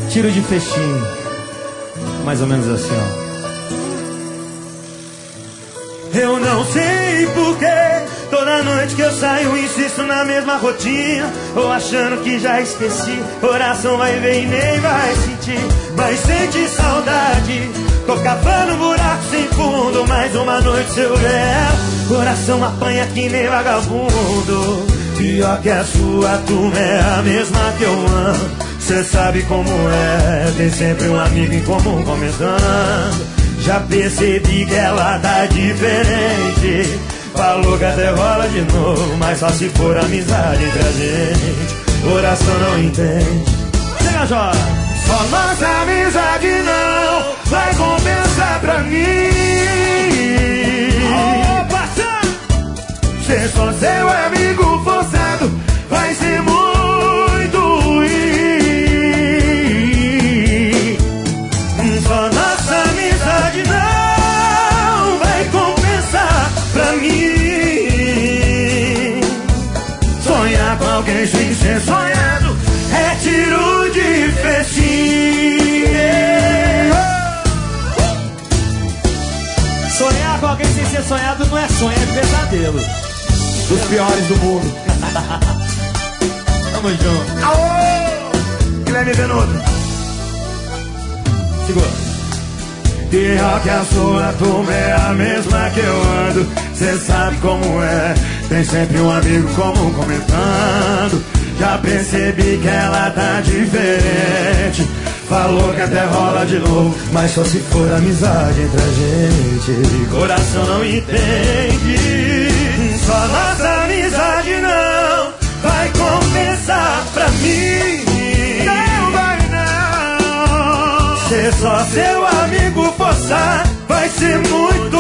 tiro de fechinho. Mais ou menos assim, ó. Eu não sei porquê, toda noite que eu saio insisto na mesma rotina. Ou achando que já esqueci, coração vai ver e nem vai sentir. Mas sente saudade, tô cavando um buraco sem fundo. Mais uma noite se eu ver, coração apanha que nem vagabundo. Pior que a sua turma é a mesma que eu amo. Cê sabe como é, tem sempre um amigo em comum comentando. Já percebi que ela tá diferente. Falou que até rola de novo, mas só se for amizade entre a gente. Coração não entende. Chega, Jó! Só nossa amizade não vai compensar pra mim. Ser só seu amigo forçado vai ser muito ruim. Só nossa amizade não vai compensar pra mim. Sonhar com alguém sem ser sonhado é tiro de fechinho. Sonhar com alguém sem ser sonhado não é sonho, é pesadelo. Dos piores do mundo. Tamo junto. Aô! Guilherme Venuto. Segura. Pior que a sua turma é a mesma que eu ando. Cê sabe como é, tem sempre um amigo comum comentando. Já percebi que ela tá diferente. Falou que até rola de novo, mas só se for amizade entre a gente. Coração não entende. Só nossa amizade não vai compensar pra mim. Não vai não. Ser só seu amigo forçar vai ser muito